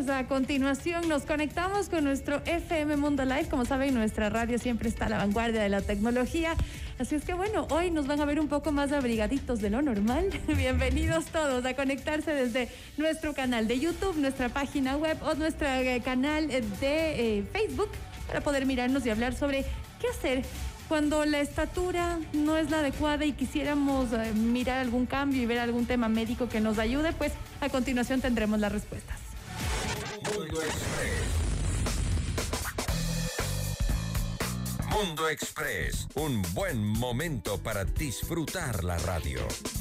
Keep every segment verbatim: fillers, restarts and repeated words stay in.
pues a continuación nos conectamos con nuestro F M Mundo Live. Como saben, nuestra radio siempre está a la vanguardia de la tecnología. Así es que bueno, hoy nos van a ver un poco más abrigaditos de lo normal. Bienvenidos todos a conectarse desde nuestro canal de YouTube, nuestra página web o nuestro eh, canal de eh, Facebook para poder mirarnos y hablar sobre qué hacer cuando la estatura no es la adecuada y quisiéramos eh, mirar algún cambio y ver algún tema médico que nos ayude. Pues a continuación tendremos las respuestas. Mundo Express. Mundo Express, un buen momento para disfrutar la radio.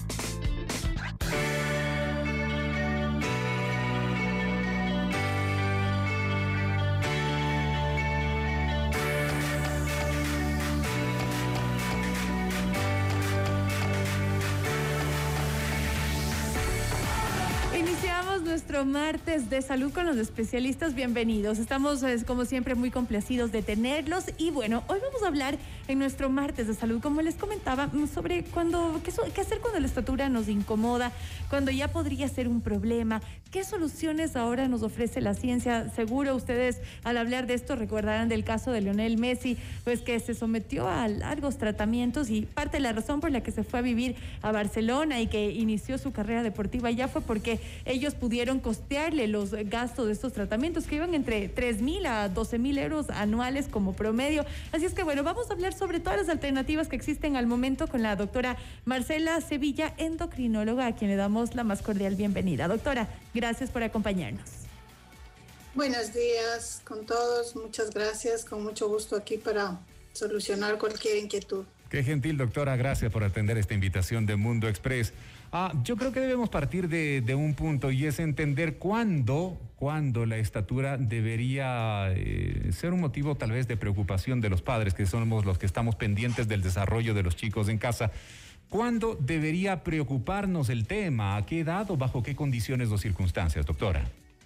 Nuestro martes de salud con los especialistas, bienvenidos. Estamos, como siempre, muy complacidos de tenerlos. Y bueno, hoy vamos a hablar en nuestro martes de salud, como les comentaba, sobre cuando, qué, qué hacer cuando la estatura nos incomoda, cuando ya podría ser un problema. ¿Qué soluciones ahora nos ofrece la ciencia? Seguro ustedes, al hablar de esto, recordarán del caso de Lionel Messi, pues que se sometió a largos tratamientos, y parte de la razón por la que se fue a vivir a Barcelona y que inició su carrera deportiva ya fue porque ellos pudieron costearle los gastos de estos tratamientos, que iban entre tres mil a doce mil euros anuales como promedio. Así es que bueno, vamos a hablar sobre todas las alternativas que existen al momento con la doctora Marcela Sevilla, endocrinóloga, a quien le damos la más cordial bienvenida. Doctora, gracias por acompañarnos. Buenos días con todos, muchas gracias, con mucho gusto aquí para solucionar cualquier inquietud. Qué gentil, doctora, gracias por atender esta invitación de Mundo Express. Ah, yo creo que debemos partir de, de un punto, y es entender cuándo, cuándo la estatura debería eh, ser un motivo tal vez de preocupación de los padres, que somos los que estamos pendientes del desarrollo de los chicos en casa. ¿Cuándo debería preocuparnos el tema? ¿A qué edad o bajo qué condiciones o circunstancias, doctora?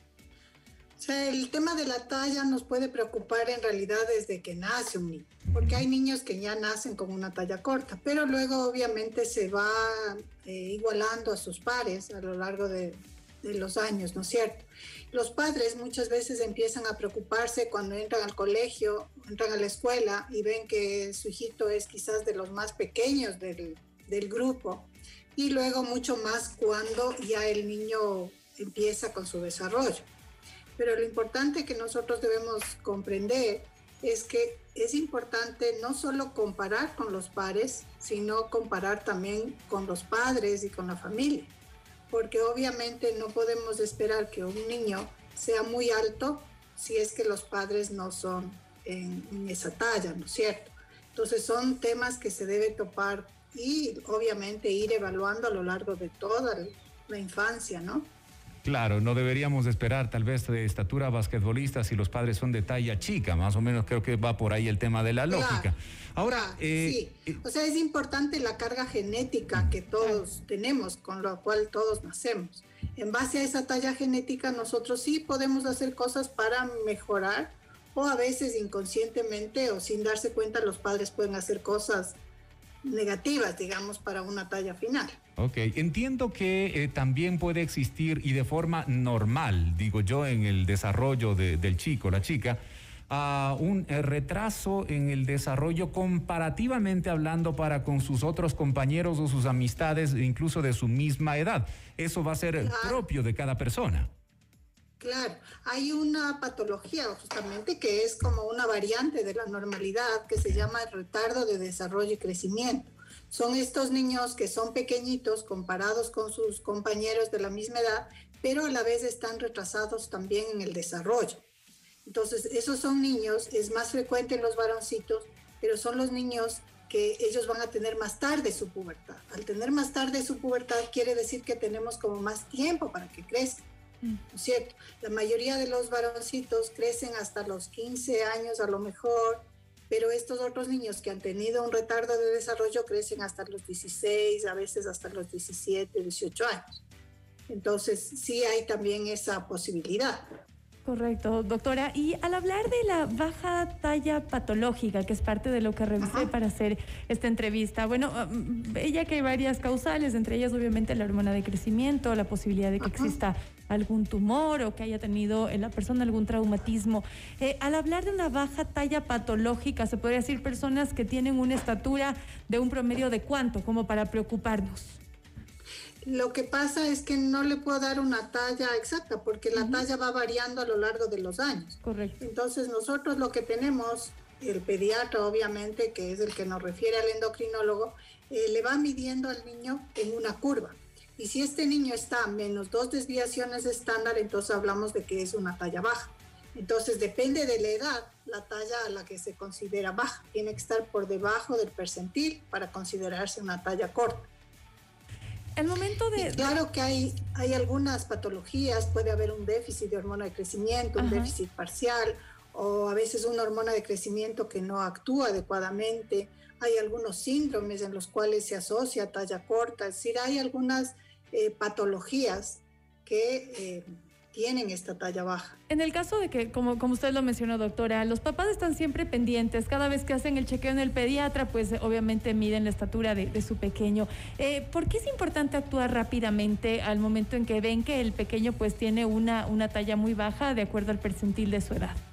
O sea, el tema de la talla nos puede preocupar en realidad desde que nace un niño, porque hay niños que ya nacen con una talla corta, pero luego obviamente se va eh, igualando a sus pares a lo largo de, de los años, ¿no es cierto? Los padres muchas veces empiezan a preocuparse cuando entran al colegio, entran a la escuela y ven que su hijito es quizás de los más pequeños del, del grupo, y luego mucho más cuando ya el niño empieza con su desarrollo. Pero lo importante que nosotros debemos comprender es que es importante no solo comparar con los pares, sino comparar también con los padres y con la familia, porque obviamente no podemos esperar que un niño sea muy alto si es que los padres no son en, en esa talla, ¿no es cierto? Entonces son temas que se debe topar y obviamente ir evaluando a lo largo de toda la infancia, ¿no? Claro, no deberíamos esperar tal vez de estatura basquetbolista si los padres son de talla chica, más o menos creo que va por ahí el tema de la lógica. Claro, Ahora, claro, eh, sí, o sea, es importante la carga genética que todos tenemos, con la cual todos nacemos. En base a esa talla genética, nosotros sí podemos hacer cosas para mejorar, o a veces inconscientemente o sin darse cuenta los padres pueden hacer cosas negativas, digamos, para una talla final. Ok, entiendo que eh, también puede existir, y de forma normal, digo yo, en el desarrollo de, del chico, la chica, uh, un eh, retraso en el desarrollo comparativamente hablando para con sus otros compañeros o sus amistades, incluso de su misma edad. Eso va a ser claro, propio de cada persona. Claro, hay una patología justamente que es como una variante de la normalidad que se llama retardo de desarrollo y crecimiento. Son estos niños que son pequeñitos comparados con sus compañeros de la misma edad, pero a la vez están retrasados también en el desarrollo. Entonces, esos son niños, es más frecuente en los varoncitos, pero son los niños que ellos van a tener más tarde su pubertad. Al tener más tarde su pubertad quiere decir que tenemos como más tiempo para que crezcan. ¿No es cierto? La mayoría de los varoncitos crecen hasta los quince años a lo mejor, pero estos otros niños que han tenido un retardo de desarrollo crecen hasta los dieciséis, a veces hasta los diecisiete, dieciocho años. Entonces sí hay también esa posibilidad. Correcto, doctora. Y al hablar de la baja talla patológica, que es parte de lo que revisé Ajá. para hacer esta entrevista, bueno, ella que hay varias causales, entre ellas obviamente la hormona de crecimiento, la posibilidad de que Ajá. exista algún tumor o que haya tenido en la persona algún traumatismo. Eh, al hablar de una baja talla patológica, se podría decir personas que tienen una estatura de un promedio de cuánto, como para preocuparnos. Lo que pasa es que no le puedo dar una talla exacta porque la uh-huh. talla va variando a lo largo de los años. Correcto. Entonces nosotros lo que tenemos, el pediatra obviamente, que es el que nos refiere al endocrinólogo, eh, le va midiendo al niño en una curva. Y si este niño está a menos dos desviaciones de estándar, entonces hablamos de que es una talla baja. Entonces depende de la edad, la talla a la que se considera baja. Tiene que estar por debajo del percentil para considerarse una talla corta. El momento de... Y claro que hay, hay algunas patologías, puede haber un déficit de hormona de crecimiento, un Ajá. déficit parcial, o a veces una hormona de crecimiento que no actúa adecuadamente. Hay algunos síndromes en los cuales se asocia talla corta, es decir, hay algunas eh, patologías que eh, tienen esta talla baja. En el caso de que, como, como usted lo mencionó, doctora, los papás están siempre pendientes. Cada vez que hacen el chequeo en el pediatra, pues obviamente miden la estatura de, de su pequeño. Eh, ¿Por qué es importante actuar rápidamente al momento en que ven que el pequeño pues tiene una, una talla muy baja de acuerdo al percentil de su edad?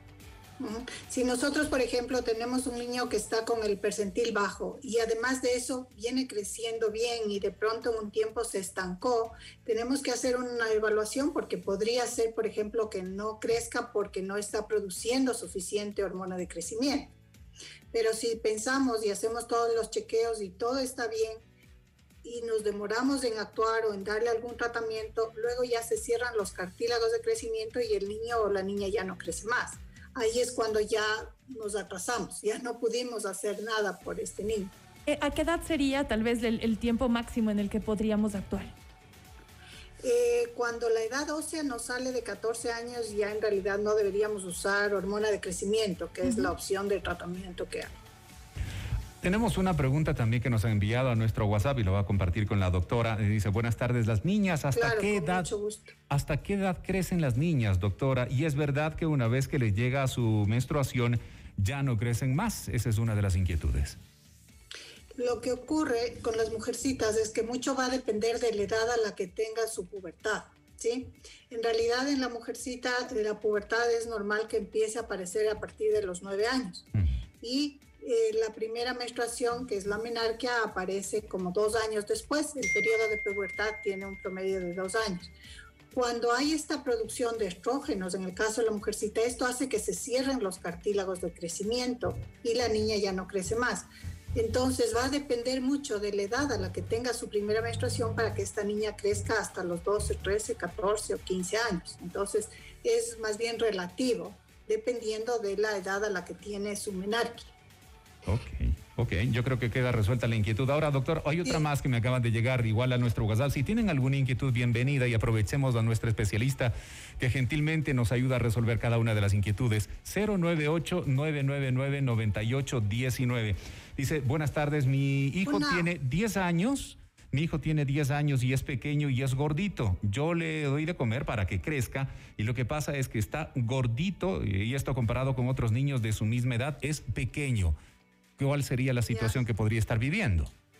Si nosotros, por ejemplo, tenemos un niño que está con el percentil bajo y además de eso viene creciendo bien y de pronto en un tiempo se estancó, tenemos que hacer una evaluación porque podría ser, por ejemplo, que no crezca porque no está produciendo suficiente hormona de crecimiento. Pero si pensamos y hacemos todos los chequeos y todo está bien y nos demoramos en actuar o en darle algún tratamiento, luego ya se cierran los cartílagos de crecimiento y el niño o la niña ya no crece más. Ahí es cuando ya nos atrasamos, ya no pudimos hacer nada por este niño. ¿A qué edad sería tal vez el, el tiempo máximo en el que podríamos actuar? Eh, cuando la edad ósea nos sale de catorce años, ya en realidad no deberíamos usar hormona de crecimiento, que uh-huh. es la opción de tratamiento que hay. Tenemos una pregunta también que nos ha enviado a nuestro WhatsApp y lo va a compartir con la doctora. Dice, buenas tardes, las niñas, ¿hasta claro, qué edad hasta qué edad crecen las niñas, doctora? Y es verdad que una vez que les llega su menstruación ya no crecen más. Esa es una de las inquietudes. Lo que ocurre con las mujercitas es que mucho va a depender de la edad a la que tenga su pubertad, ¿sí? En realidad en la mujercita la pubertad es normal que empiece a aparecer a partir de los nueve años. Mm. Y Eh, la primera menstruación, que es la menarquia, aparece como dos años después. El periodo de pubertad tiene un promedio de dos años. Cuando hay esta producción de estrógenos, en el caso de la mujercita, esto hace que se cierren los cartílagos de crecimiento y la niña ya no crece más. Entonces va a depender mucho de la edad a la que tenga su primera menstruación para que esta niña crezca hasta los doce, trece, catorce o quince años. Entonces es más bien relativo, dependiendo de la edad a la que tiene su menarquia. Ok, ok, yo creo que queda resuelta la inquietud. Ahora, doctor, hay otra sí. más que me acaban de llegar igual a nuestro WhatsApp. Si tienen alguna inquietud, bienvenida y aprovechemos a nuestra especialista que gentilmente nos ayuda a resolver cada una de las inquietudes. cero nueve ocho, nueve nueve nueve, nueve ocho uno nueve. Dice, buenas tardes, mi hijo Una. tiene diez años. Mi hijo tiene diez años y es pequeño y es gordito. Yo le doy de comer para que crezca y lo que pasa es que está gordito y esto comparado con otros niños de su misma edad es pequeño. ¿Cuál sería la situación ya. que podría estar viviendo?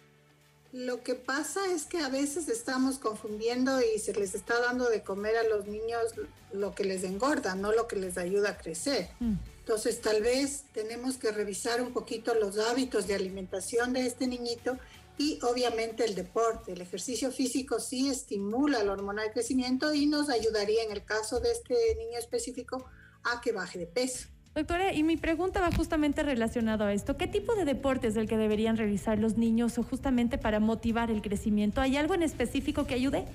Lo que pasa es que a veces estamos confundiendo y se les está dando de comer a los niños lo que les engorda, no lo que les ayuda a crecer. Mm. Entonces, tal vez tenemos que revisar un poquito los hábitos de alimentación de este niñito y obviamente el deporte. El ejercicio físico sí estimula la hormona de crecimiento y nos ayudaría en el caso de este niño específico a que baje de peso. Doctora, y mi pregunta va justamente relacionado a esto. ¿Qué tipo de deporte es el que deberían realizar los niños o justamente para motivar el crecimiento? ¿Hay algo en específico que ayude?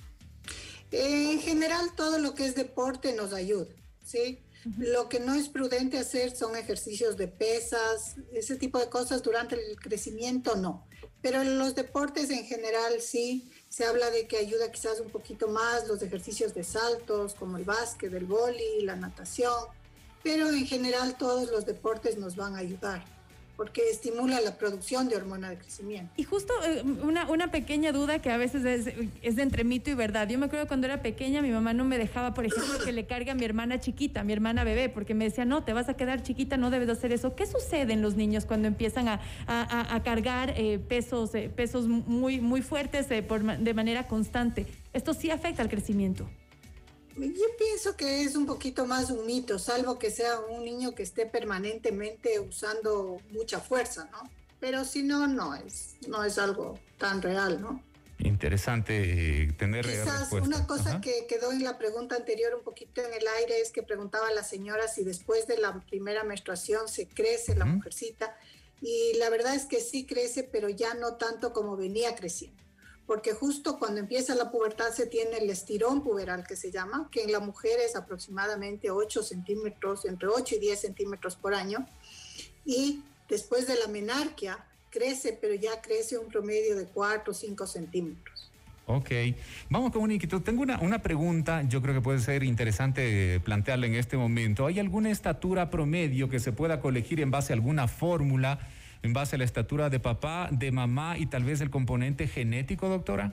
Eh, en general, todo lo que es deporte nos ayuda, ¿sí? Uh-huh. Lo que no es prudente hacer son ejercicios de pesas, ese tipo de cosas durante el crecimiento no. Pero en los deportes en general sí, se habla de que ayuda quizás un poquito más los ejercicios de saltos, como el básquet, el vóley, la natación. Pero en general todos los deportes nos van a ayudar. porque estimula la producción de hormona de crecimiento. Y justo eh, una, una pequeña duda que a veces es, es de entre mito y verdad. Yo me acuerdo cuando era pequeña, mi mamá no me dejaba, por ejemplo, que le cargue a mi hermana chiquita, a mi hermana bebé, porque me decía, no, te vas a quedar chiquita, no debes hacer eso. ¿Qué sucede en los niños cuando empiezan a, a, a cargar eh, pesos, eh, pesos muy, muy fuertes eh, por, de manera constante? ¿Esto sí afecta al crecimiento? Yo pienso que es un poquito más un mito, salvo que sea un niño que esté permanentemente usando mucha fuerza, ¿no? Pero si no, no es, no es algo tan real, ¿no? Interesante eh, tener Quizás respuesta. Una cosa Ajá. que quedó en la pregunta anterior un poquito en el aire es que preguntaba la señora si después de la primera menstruación se crece la Uh-huh. mujercita, y la verdad es que sí crece, pero ya no tanto como venía creciendo. Porque justo cuando empieza la pubertad se tiene el estirón puberal, que se llama, que en la mujer es aproximadamente ocho centímetros, entre ocho y diez centímetros por año, y después de la menarquia crece, pero ya crece un promedio de cuatro o cinco centímetros. Ok, vamos con una inquietud. Tengo una, una pregunta, yo creo que puede ser interesante plantearla en este momento. ¿Hay alguna estatura promedio que se pueda colegir en base a alguna fórmula, en base a la estatura de papá, de mamá y tal vez el componente genético, doctora?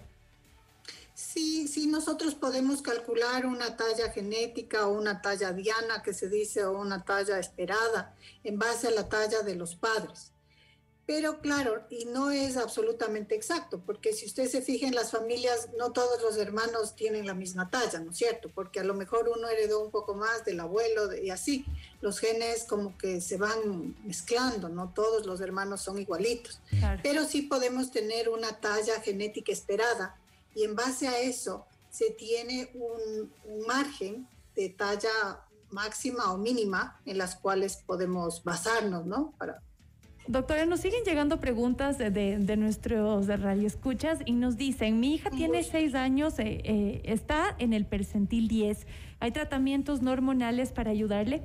Sí, sí, nosotros podemos calcular una talla genética o una talla diana, que se dice, o una talla esperada, en base a la talla de los padres. Pero claro, y no es absolutamente exacto, porque si usted se fija en las familias, no todos los hermanos tienen la misma talla, ¿no es cierto? Porque a lo mejor uno heredó un poco más del abuelo de, y así. Los genes como que se van mezclando, no todos los hermanos son igualitos. Claro. Pero sí podemos tener una talla genética esperada, y en base a eso se tiene un, un margen de talla máxima o mínima en las cuales podemos basarnos, ¿no? Para Doctora, nos siguen llegando preguntas de, de, de nuestros radioescuchas y nos dicen, mi hija tiene seis años, eh, eh, está en el percentil diez. ¿Hay tratamientos no hormonales para ayudarle?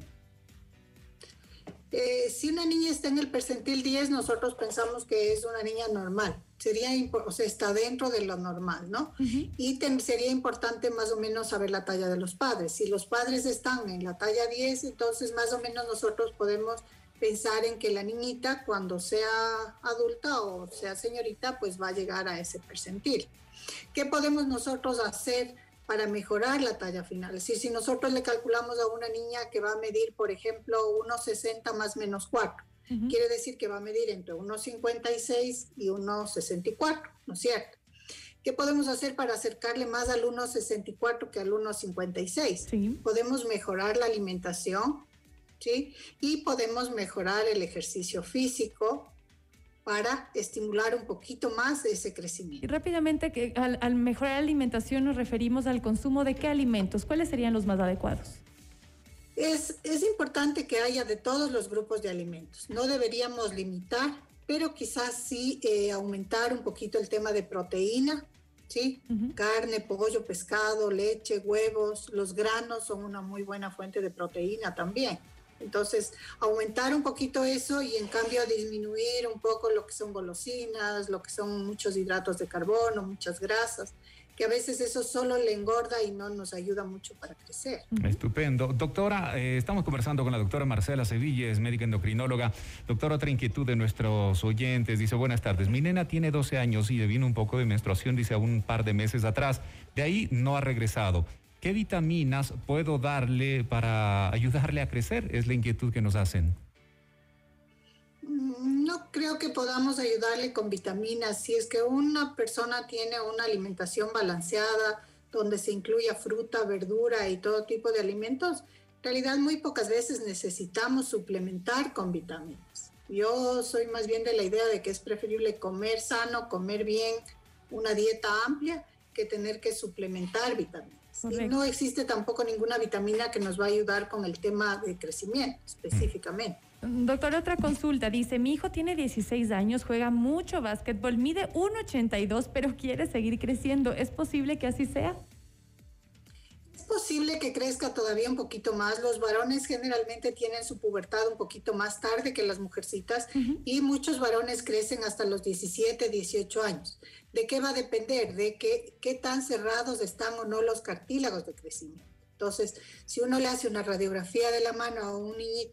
Eh, si una niña está en el percentil diez, nosotros pensamos que es una niña normal. Sería, o sea, está dentro de lo normal, ¿no? Uh-huh. Y ten, sería importante más o menos saber la talla de los padres. Si los padres están en la talla diez, entonces más o menos nosotros podemos pensar en que la niñita, cuando sea adulta o sea señorita, pues va a llegar a ese percentil. ¿Qué podemos nosotros hacer para mejorar la talla final? Es decir, si nosotros le calculamos a una niña que va a medir, por ejemplo, uno sesenta más menos cuatro, uh-huh. quiere decir que va a medir entre uno cincuenta y seis y uno sesenta y cuatro, ¿no es cierto? ¿Qué podemos hacer para acercarle más al uno sesenta y cuatro que al uno cincuenta y seis? Sí. Podemos mejorar la alimentación, ¿sí? Y podemos mejorar el ejercicio físico para estimular un poquito más ese crecimiento. Y rápidamente, que al, al mejorar la alimentación nos referimos al consumo de qué alimentos, ¿cuáles serían los más adecuados? Es, es importante que haya de todos los grupos de alimentos, no deberíamos limitar, pero quizás sí eh, aumentar un poquito el tema de proteína, ¿sí? Uh-huh. Carne, pollo, pescado, leche, huevos, los granos son una muy buena fuente de proteína también. Entonces, aumentar un poquito eso y en cambio disminuir un poco lo que son golosinas, lo que son muchos hidratos de carbono, muchas grasas, que a veces eso solo le engorda y no nos ayuda mucho para crecer. Estupendo. Doctora, eh, estamos conversando con la doctora Marcela Sevilla, es médica endocrinóloga. Doctora, otra inquietud de nuestros oyentes. Dice, buenas tardes, mi nena tiene doce años y le vino un poco de menstruación, dice, a un par de meses atrás. De ahí no ha regresado. ¿Qué vitaminas puedo darle para ayudarle a crecer? Es la inquietud que nos hacen. No creo que podamos ayudarle con vitaminas. Si es que una persona tiene una alimentación balanceada, donde se incluya fruta, verdura y todo tipo de alimentos, en realidad muy pocas veces necesitamos suplementar con vitaminas. Yo soy más bien de la idea de que es preferible comer sano, comer bien, una dieta amplia, que tener que suplementar vitaminas. Correcto. Y no existe tampoco ninguna vitamina que nos va a ayudar con el tema de crecimiento específicamente. Doctor, otra consulta. Dice, mi hijo tiene dieciséis años, juega mucho básquetbol, mide uno ochenta y dos, pero quiere seguir creciendo. ¿Es posible que así sea? Es posible que crezca todavía un poquito más. Los varones generalmente tienen su pubertad un poquito más tarde que las mujercitas, uh-huh. y muchos varones crecen hasta los diecisiete, dieciocho años. ¿De qué va a depender? De qué, qué tan cerrados están o no los cartílagos de crecimiento. Entonces, si uno le hace una radiografía de la mano a un niñito,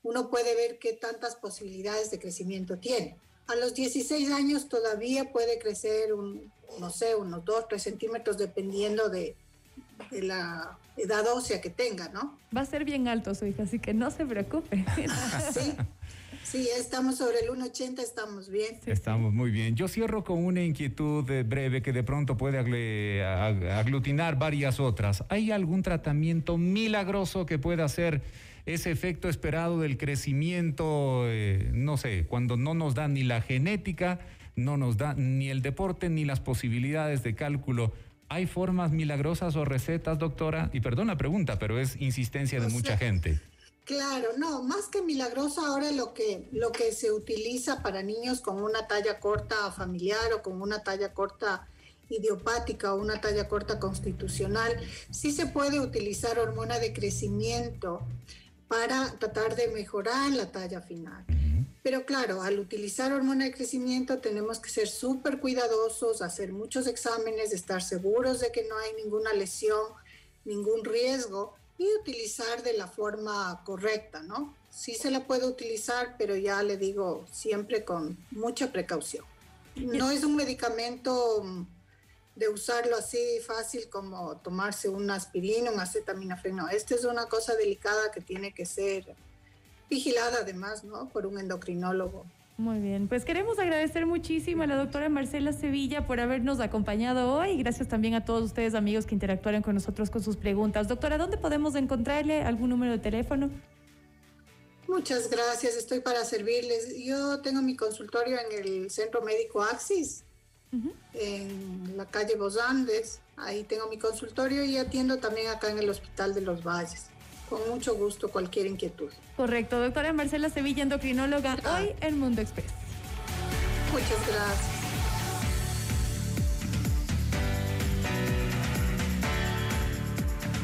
uno puede ver qué tantas posibilidades de crecimiento tiene. A los dieciséis años todavía puede crecer, un, no sé, unos dos, tres centímetros, dependiendo de, de la edad ósea que tenga, ¿no? Va a ser bien alto su hija, así que no se preocupe. Sí, sí, estamos sobre el uno ochenta, estamos bien. Estamos muy bien. Yo cierro con una inquietud eh, breve que de pronto puede agle- ag- aglutinar varias otras. ¿Hay algún tratamiento milagroso que pueda hacer ese efecto esperado del crecimiento, eh, no sé, cuando no nos da ni la genética, no nos da ni el deporte, ni las posibilidades de cálculo? ¿Hay formas milagrosas o recetas, doctora? Y perdón la pregunta, pero es insistencia de O mucha sea, gente. Claro, no, más que milagroso, ahora lo que, lo que se utiliza para niños con una talla corta familiar o con una talla corta idiopática o una talla corta constitucional, sí se puede utilizar hormona de crecimiento para tratar de mejorar la talla final. Pero claro, al utilizar hormona de crecimiento tenemos que ser súper cuidadosos, hacer muchos exámenes, estar seguros de que no hay ninguna lesión, ningún riesgo, y utilizar de la forma correcta, ¿no? Sí se la puede utilizar, pero ya le digo, siempre con mucha precaución. No es un medicamento de usarlo así fácil como tomarse una aspirina, un acetaminofén, no. Esta es una cosa delicada que tiene que ser vigilada además, ¿no? Por un endocrinólogo. Muy bien, pues queremos agradecer muchísimo a la doctora Marcela Sevilla por habernos acompañado hoy. Gracias también a todos ustedes, amigos, que interactuaron con nosotros con sus preguntas. Doctora, ¿dónde podemos encontrarle? ¿Algún número de teléfono? Muchas gracias, estoy para servirles. Yo tengo mi consultorio en el Centro Médico Axis, uh-huh. en la calle Los Andes. Ahí tengo mi consultorio y atiendo también acá en el Hospital de los Valles. Con mucho gusto, cualquier inquietud. Correcto. Doctora Marcela Sevilla, endocrinóloga, ah. hoy en Mundo Express. Muchas gracias.